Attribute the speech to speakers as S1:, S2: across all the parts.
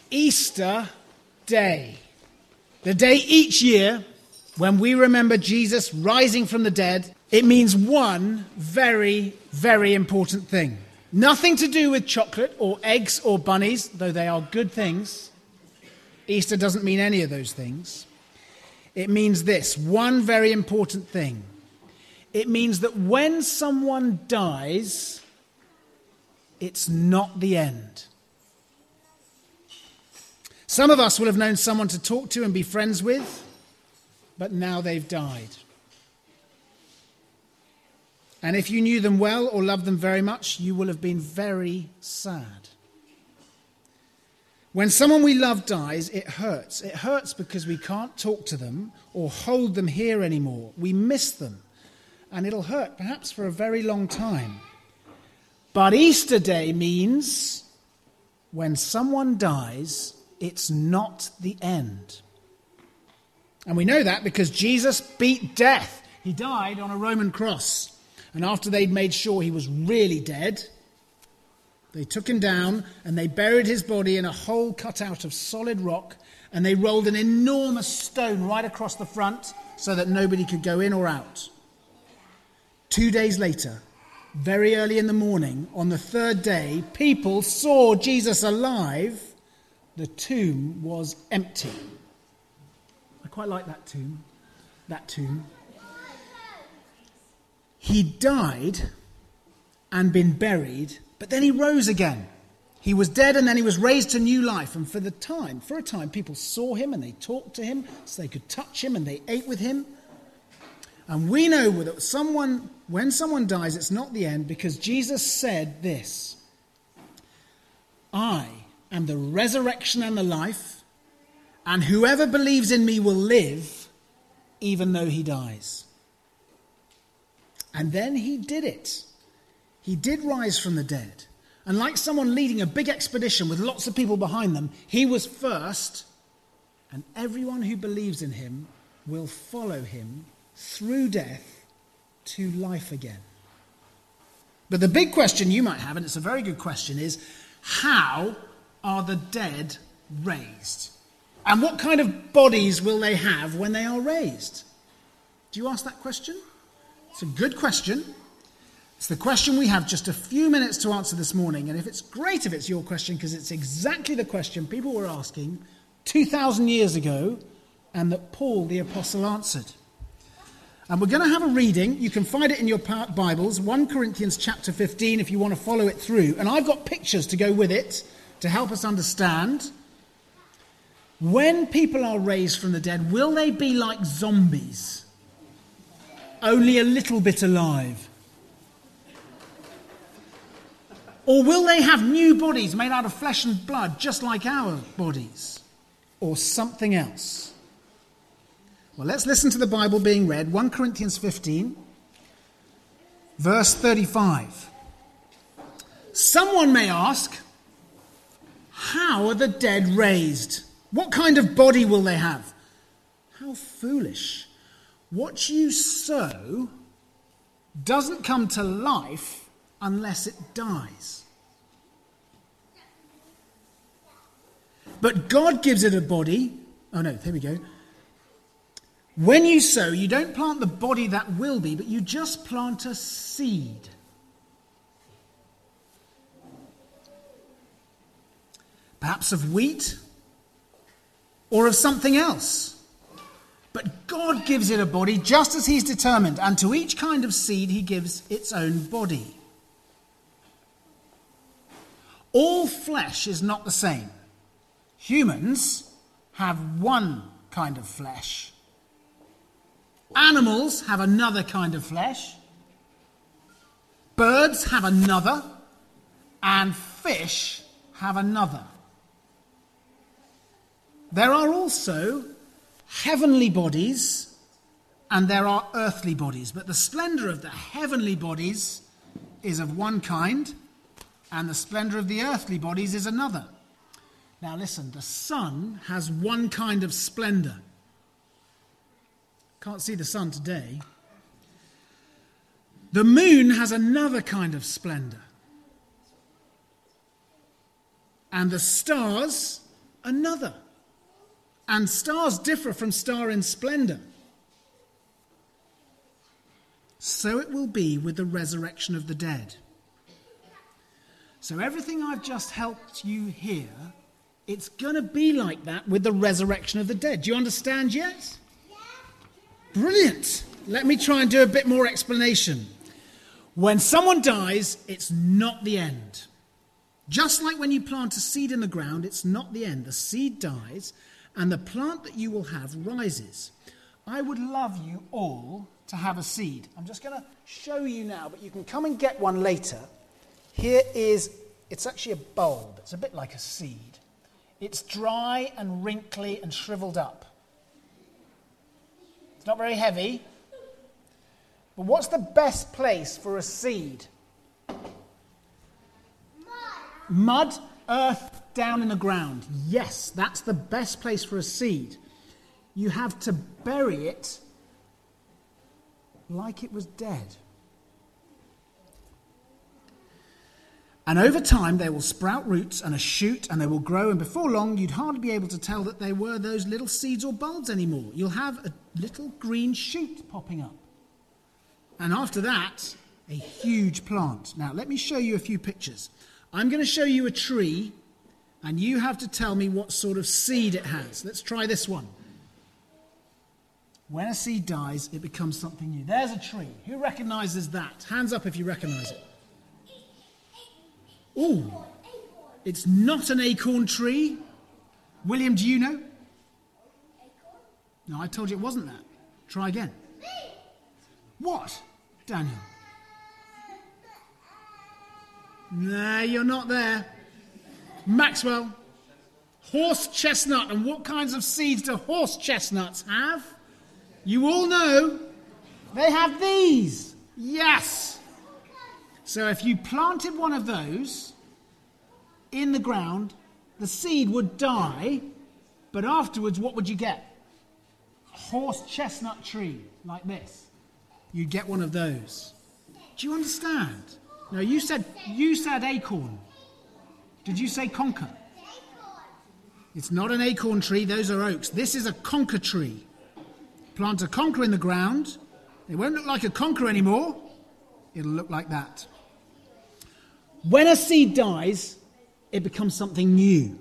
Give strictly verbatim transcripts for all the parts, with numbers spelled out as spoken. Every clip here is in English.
S1: Easter Day. The day each year when we remember Jesus rising from the dead. It means one very, very important thing. Nothing to do with chocolate or eggs or bunnies, though they are good things. Easter doesn't mean any of those things. It means this, one very important thing. It means that when someone dies, it's not the end. Some of us will have known someone to talk to and be friends with, but now they've died. And if you knew them well or loved them very much, you will have been very sad. When someone we love dies, it hurts. It hurts because we can't talk to them or hold them here anymore. We miss them. And it'll hurt, perhaps for a very long time. But Easter Day means when someone dies, it's not the end. And we know that because Jesus beat death. He died on a Roman cross. And after they'd made sure he was really dead, they took him down and they buried his body in a hole cut out of solid rock, and they rolled an enormous stone right across the front so that nobody could go in or out. Two days later, very early in the morning, on the third day, people saw Jesus alive. The tomb was empty. I quite like that tomb. That tomb. He died and been buried, but then he rose again. He was dead and then he was raised to new life. And for the time, for a time, people saw him and they talked to him so they could touch him and they ate with him. And we know that someone, when someone dies, it's not the end, because Jesus said this: I am the resurrection and the life, and whoever believes in me will live even though he dies. And then he did it. He did rise from the dead. And like someone leading a big expedition with lots of people behind them, he was first, and everyone who believes in him will follow him through death to life again. But the big question you might have, and it's a very good question, is how are the dead raised? And what kind of bodies will they have when they are raised? Do you ask that question? It's a good question. It's the question we have just a few minutes to answer this morning. And if it's great if it's your question, because it's exactly the question people were asking two thousand years ago and that Paul the Apostle answered. And we're going to have a reading. You can find it in your Bibles, First Corinthians chapter fifteen, if you want to follow it through. And I've got pictures to go with it to help us understand. When people are raised from the dead, will they be like zombies? Only a little bit alive? Or will they have new bodies made out of flesh and blood, just like our bodies? Or something else? Well, let's listen to the Bible being read. First Corinthians fifteen, verse thirty-five. Someone may ask, how are the dead raised? What kind of body will they have? How foolish. What you sow doesn't come to life unless it dies. But God gives it a body. Oh no, there we go. When you sow, you don't plant the body that will be, but you just plant a seed. Perhaps of wheat or of something else. But God gives it a body just as he's determined, and to each kind of seed he gives its own body. All flesh is not the same. Humans have one kind of flesh. Animals have another kind of flesh. Birds have another. And fish have another. There are also heavenly bodies and there are earthly bodies. But the splendor of the heavenly bodies is of one kind, and the splendor of the earthly bodies is another. Now listen, the sun has one kind of splendor. Can't see the sun today. The moon has another kind of splendor. And the stars, another. And stars differ from star in splendor. So it will be with the resurrection of the dead. So everything I've just helped you hear, it's going to be like that with the resurrection of the dead. Do you understand yet? Brilliant. Let me try and do a bit more explanation. When someone dies, it's not the end. Just like when you plant a seed in the ground, it's not the end. The seed dies, and the plant that you will have rises. I would love you all to have a seed. I'm just going to show you now, but you can come and get one later. Here is, it's actually a bulb. It's a bit like a seed. It's dry and wrinkly and shriveled up. It's not very heavy. But what's the best place for a seed? Mud. Mud, earth, down in the ground. Yes, that's the best place for a seed. You have to bury it like it was dead. And over time, they will sprout roots and a shoot, and they will grow, and before long, you'd hardly be able to tell that they were those little seeds or bulbs anymore. You'll have a little green shoot popping up. And after that, a huge plant. Now, let me show you a few pictures. I'm going to show you a tree, and you have to tell me what sort of seed it has. Let's try this one. When a seed dies, it becomes something new. There's a tree. Who recognises that? Hands up if you recognise it. Ooh, it's not an acorn tree. William, do you know? No, I told you it wasn't that. Try again. What, Daniel? No, you're not there. Maxwell, horse chestnut. And what kinds of seeds do horse chestnuts have? You all know. They have these. Yes. So if you planted one of those in the ground, the seed would die, but afterwards what would you get? A horse chestnut tree, like this. You'd get one of those. Do you understand? No, you said you said acorn. Did you say conker? It's not an acorn tree, those are oaks. This is a conker tree. Plant a conker in the ground. It won't look like a conker anymore. It'll look like that. When a seed dies, it becomes something new.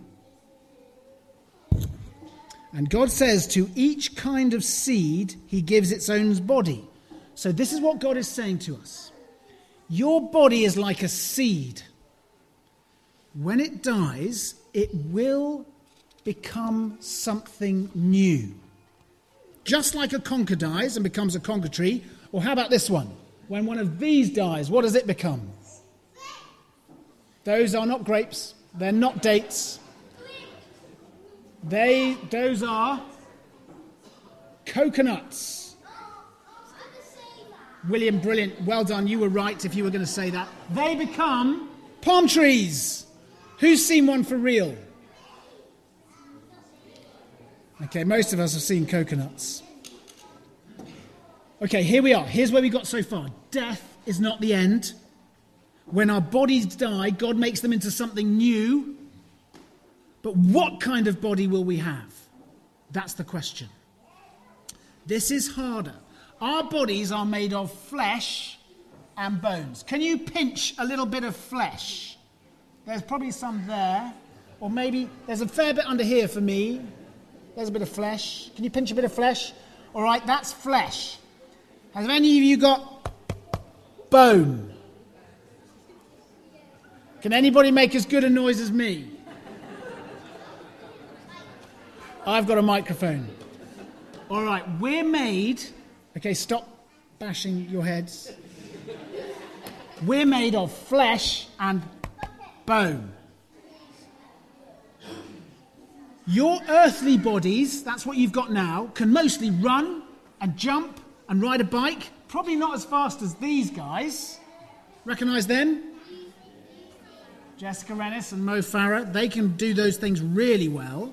S1: And God says to each kind of seed, he gives its own body. So this is what God is saying to us. Your body is like a seed. When it dies, it will become something new. Just like a conker dies and becomes a conker tree. Or how about this one? When one of these dies, what does it become? Those are not grapes. They're not dates. They, those are coconuts. William, brilliant. Well done. You were right if you were going to say that. They become palm trees. Who's seen one for real? Okay, most of us have seen coconuts. Okay, here we are. Here's where we got so far. Death is not the end. When our bodies die, God makes them into something new. But what kind of body will we have? That's the question. This is harder. Our bodies are made of flesh and bones. Can you pinch a little bit of flesh? There's probably some there. Or maybe there's a fair bit under here for me. There's a bit of flesh. Can you pinch a bit of flesh? All right, that's flesh. Has any of you got bone? Can anybody make as good a noise as me? I've got a microphone. All right, we're made... Okay, stop bashing your heads. We're made of flesh and bone. Your earthly bodies, that's what you've got now, can mostly run and jump and ride a bike. Probably not as fast as these guys. Recognise them? Jessica Rennis and Mo Farah, they can do those things really well.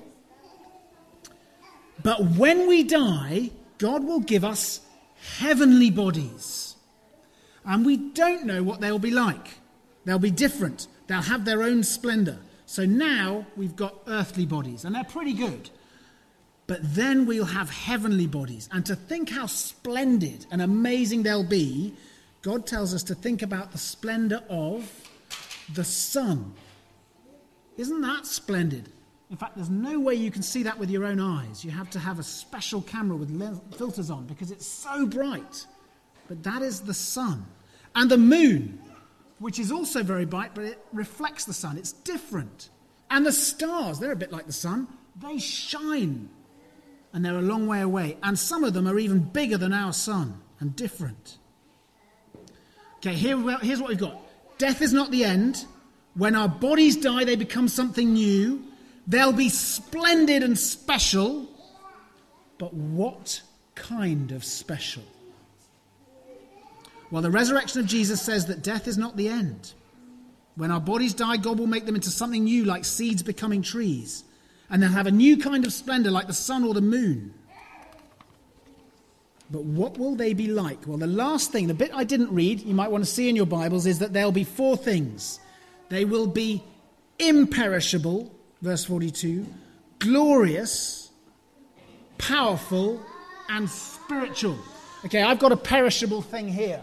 S1: But when we die, God will give us heavenly bodies. And we don't know what they'll be like. They'll be different. They'll have their own splendour. So now we've got earthly bodies, and they're pretty good. But then we'll have heavenly bodies. And to think how splendid and amazing they'll be, God tells us to think about the splendor of the sun. Isn't that splendid? In fact, there's no way you can see that with your own eyes. You have to have a special camera with le- filters on because it's so bright. But that is the sun. And the moon, which is also very bright, but it reflects the sun. It's different. And the stars, they're a bit like the sun. They shine. And they're a long way away. And some of them are even bigger than our sun and different. Okay, here, here's what we've got. Death is not the end. When our bodies die, they become something new. They'll be splendid and special. But what kind of special? Well, the resurrection of Jesus says that death is not the end. When our bodies die, God will make them into something new, like seeds becoming trees. And they'll have a new kind of splendor, like the sun or the moon. But what will they be like? Well, the last thing, the bit I didn't read, you might want to see in your Bibles, is that there'll be four things. They will be imperishable, verse forty-two, glorious, powerful, and spiritual. Okay, I've got a perishable thing here.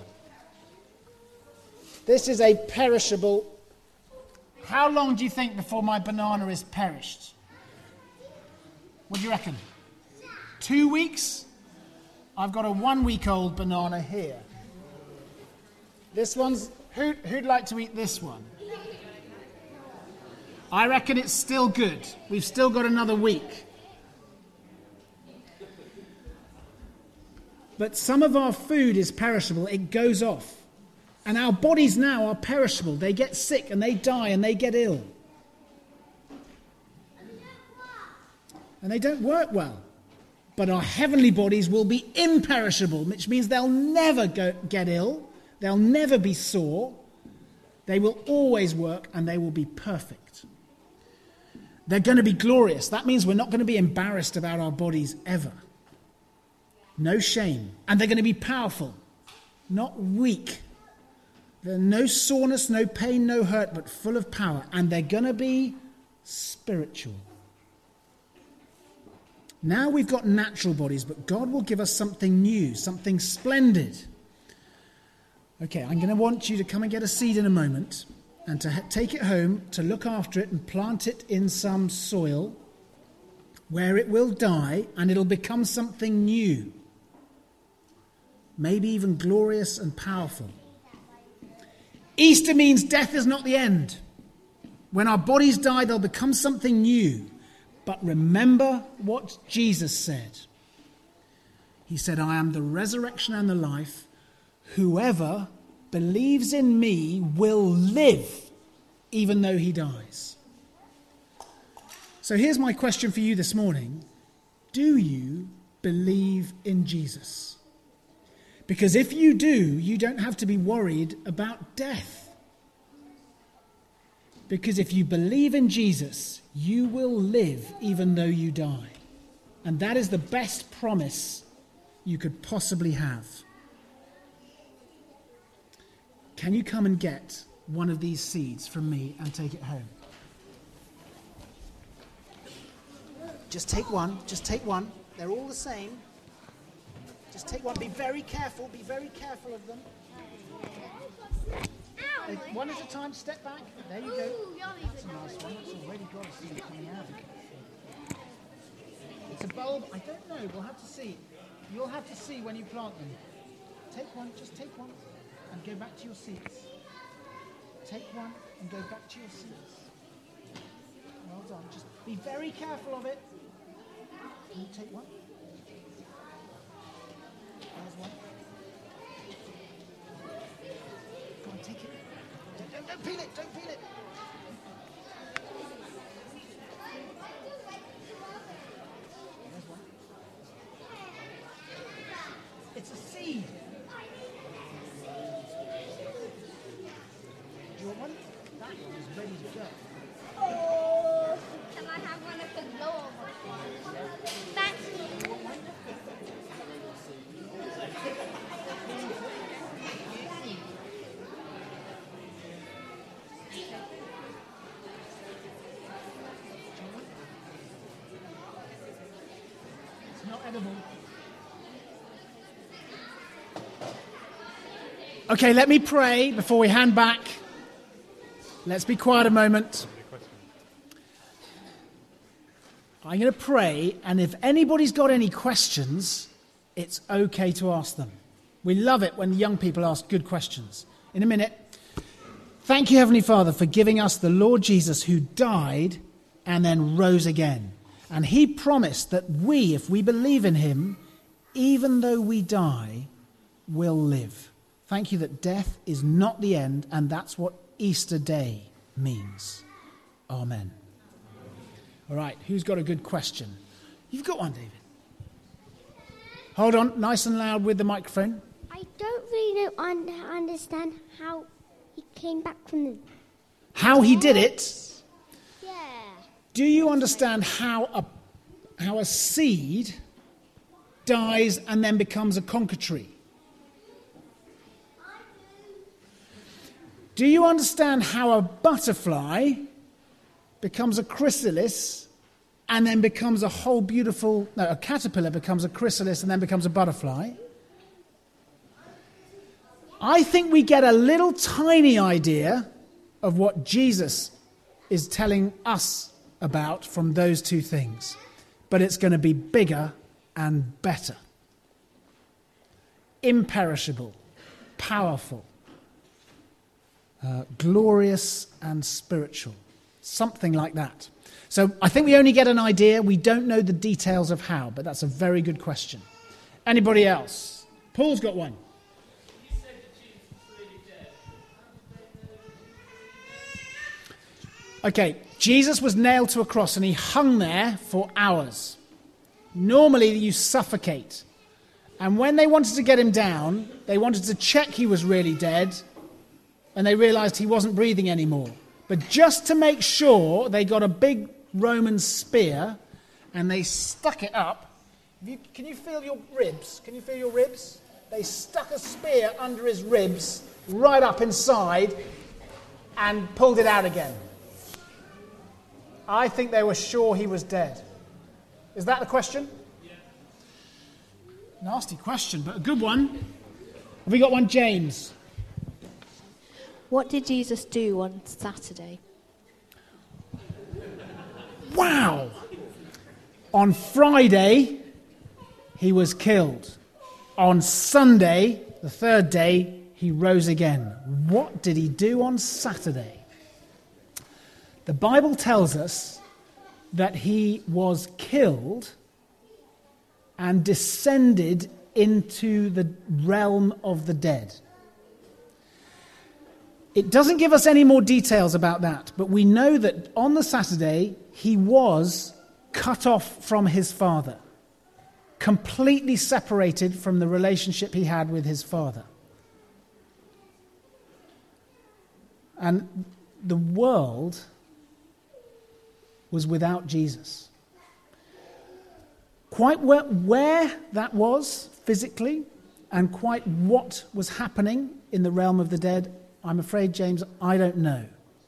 S1: This is a perishable. How long do you think before my banana is perished? What do you reckon? Two weeks? I've got a one-week-old banana here. This one's... Who, who'd like to eat this one? I reckon it's still good. We've still got another week. But some of our food is perishable. It goes off. And our bodies now are perishable. They get sick and they die and they get ill. And they don't work well. But our heavenly bodies will be imperishable, which means they'll never go, get ill. They'll never be sore. They will always work and they will be perfect. They're going to be glorious. That means we're not going to be embarrassed about our bodies ever. No shame. And they're going to be powerful, not weak. There's no soreness, no pain, no hurt, but full of power. And they're going to be spiritual. Now we've got natural bodies, but God will give us something new, something splendid. Okay, I'm going to want you to come and get a seed in a moment and to ha- take it home, to look after it and plant it in some soil where it will die and it'll become something new. Maybe even glorious and powerful. Easter means death is not the end. When our bodies die, they'll become something new. But remember what Jesus said. He said, I am the resurrection and the life. Whoever believes in me will live, even though he dies. So here's my question for you this morning. Do you believe in Jesus? Because if you do, you don't have to be worried about death. Because if you believe in Jesus, you will live even though you die. And that is the best promise you could possibly have. Can you come and get one of these seeds from me and take it home? Just take one. Just take one. They're all the same. Just take one. Be very careful. Be very careful of them. Uh, one at a time. Step back. There you go. That's a nice one. That's already got a seed coming out of it. It's a bulb. I don't know. We'll have to see. You'll have to see when you plant them. Take one. Just take one. And go back to your seats. Take one and go back to your seats. Well done. Just be very careful of it. Can you take one? There's one. Go on, take it. Don't, don't, don't peel it. Don't peel it. There's one. It's a seed. Do you want one? That one is ready to go.
S2: Oh, can I have one of the lower ones? Thanks.
S1: It's not edible. Okay, let me pray before we hand back. Let's be quiet a moment. I'm going to pray, and if anybody's got any questions, it's okay to ask them. We love it when young people ask good questions. In a minute. Thank you, Heavenly Father, for giving us the Lord Jesus who died and then rose again. And he promised that we, if we believe in him, even though we die, will live. Thank you that death is not the end, and that's what Easter Day means. Amen. All right, who's got a good question? You've got one, David. Hold on, nice and loud with the microphone.
S2: I don't really know, un- understand how he came back from the...
S1: How he did it?
S2: Yeah.
S1: Do you understand how a, how a seed dies and then becomes a conker tree? Do you understand how a butterfly becomes a chrysalis and then becomes a whole beautiful... No, a caterpillar becomes a chrysalis and then becomes a butterfly? I think we get a little tiny idea of what Jesus is telling us about from those two things. But it's going to be bigger and better. Imperishable, powerful, uh, glorious and spiritual. Something like that. So I think we only get an idea. We don't know the details of how, but that's a very good question. Anybody else? Paul's got one. Okay, Jesus was nailed to a cross and he hung there for hours. Normally you suffocate. And when they wanted to get him down, they wanted to check he was really dead, and they realized he wasn't breathing anymore. But just to make sure, they got a big Roman spear and they stuck it up. You, can you feel your ribs? Can you feel your ribs? They stuck a spear under his ribs, right up inside, and pulled it out again. I think they were sure he was dead. Is that the question? Yeah. Nasty question, but a good one. Have we got one, James?
S3: What did Jesus do on Saturday?
S1: Wow! On Friday, he was killed. On Sunday, the third day, he rose again. What did he do on Saturday? The Bible tells us that he was killed and descended into the realm of the dead. It doesn't give us any more details about that, but we know that on the Saturday, he was cut off from his Father, completely separated from the relationship he had with his Father. And the world was without Jesus. Quite where, where that was physically and quite what was happening in the realm of the dead, I'm afraid, James, I don't know.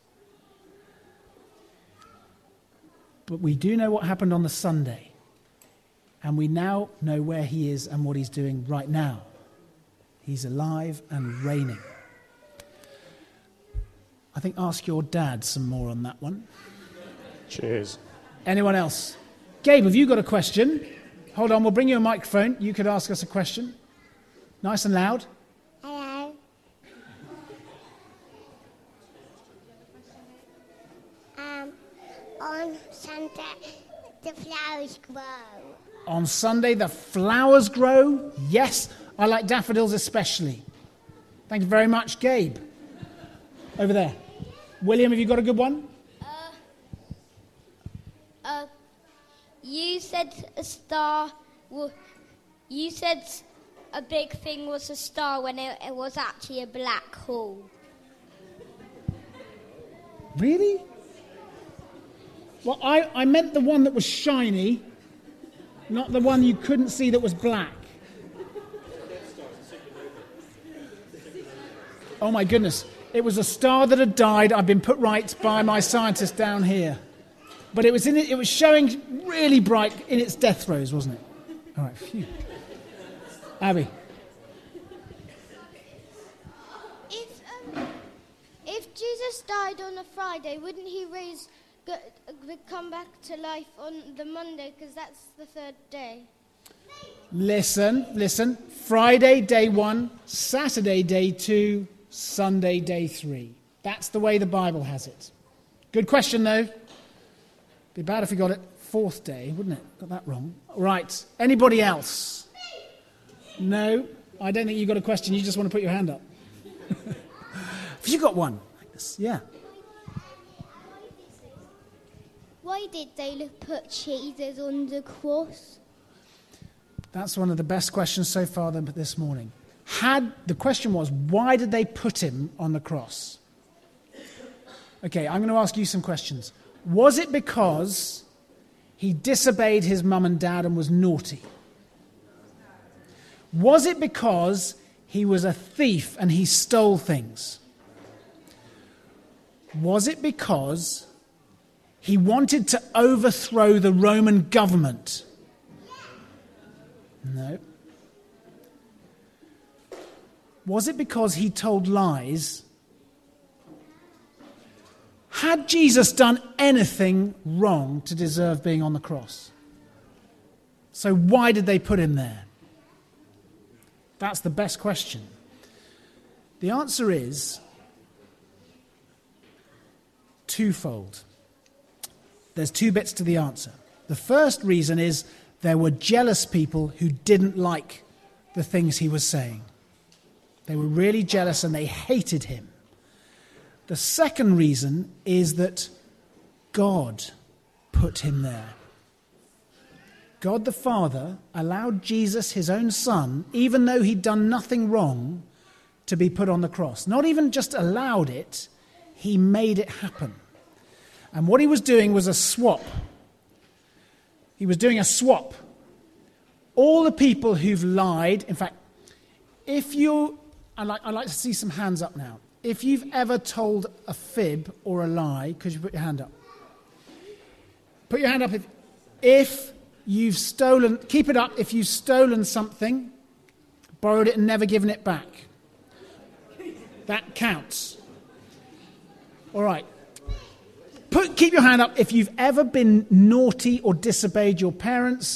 S1: But we do know what happened on the Sunday. And we now know where he is and what he's doing right now. He's alive and reigning. I think ask your dad some more on that one.
S4: Cheers.
S1: Anyone else? Gabe, have you got a question? Hold on, we'll bring you a microphone. You could ask us a question. Nice and loud.
S2: Hello. Um, on Sunday, the flowers grow.
S1: On Sunday, the flowers grow. Yes, I like daffodils especially. Thank you very much, Gabe. Over there. William, have you got a good one?
S2: Uh, you said a star. W- you said a big thing was a star when it, it was actually a black hole.
S1: Really? Well, I, I meant the one that was shiny, not the one you couldn't see that was black. Oh my goodness. It was a star that had died. I've been put right by my scientist down here. But it was in it, it was showing really bright in its death throes, wasn't it? All right, phew. Abby.
S5: If um, if Jesus died on a Friday, wouldn't he raise go, come back to life on the Monday? Because that's the third day.
S1: Listen, listen. Friday, day one. Saturday, day two. Sunday, day three. That's the way the Bible has it. Good question, though. Be bad if you got it fourth day, wouldn't it? Got that wrong. Right. Anybody else? No? I don't think you got a question. You just want to put your hand up. Have you got one? Yeah.
S5: Why did they put Jesus on the cross?
S1: That's one of the best questions so far this morning. Had the question was, why did they put him on the cross? Okay, I'm going to ask you some questions. Was it because he disobeyed his mum and dad and was naughty? Was it because he was a thief and he stole things? Was it because he wanted to overthrow the Roman government? No. Was it because he told lies? Had Jesus done anything wrong to deserve being on the cross? So why did they put him there? That's the best question. The answer is twofold. There's two bits to the answer. The first reason is there were jealous people who didn't like the things he was saying. They were really jealous and they hated him. The second reason is that God put him there. God the Father allowed Jesus, his own son, even though he'd done nothing wrong, to be put on the cross. Not even just allowed it, he made it happen. And what he was doing was a swap. He was doing a swap. All the people who've lied, in fact, if you, I'd like, I'd like to see some hands up now. If you've ever told a fib or a lie, could you put your hand up? Put your hand up if, if you've stolen, keep it up if you've stolen something, borrowed it and never given it back. That counts. All right. Put, keep your hand up if you've ever been naughty or disobeyed your parents.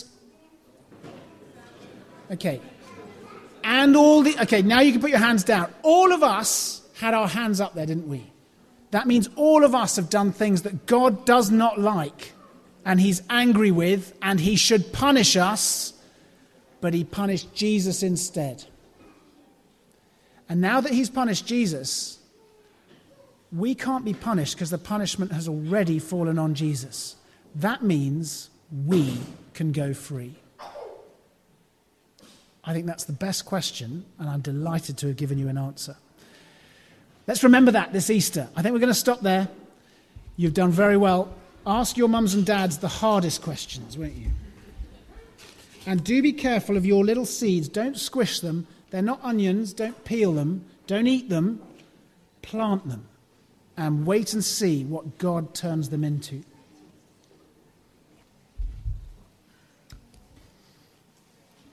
S1: Okay. And all the... Okay, now you can put your hands down. All of us had our hands up there, didn't we? That means all of us have done things that God does not like and he's angry with and he should punish us, but he punished Jesus instead. And now that he's punished Jesus, we can't be punished because the punishment has already fallen on Jesus. That means we can go free. I think that's the best question, and I'm delighted to have given you an answer. Let's remember that this Easter. I think we're going to stop there. You've done very well. Ask your mums and dads the hardest questions, won't you? And do be careful of your little seeds. Don't squish them. They're not onions. Don't peel them. Don't eat them. Plant them. And wait and see what God turns them into.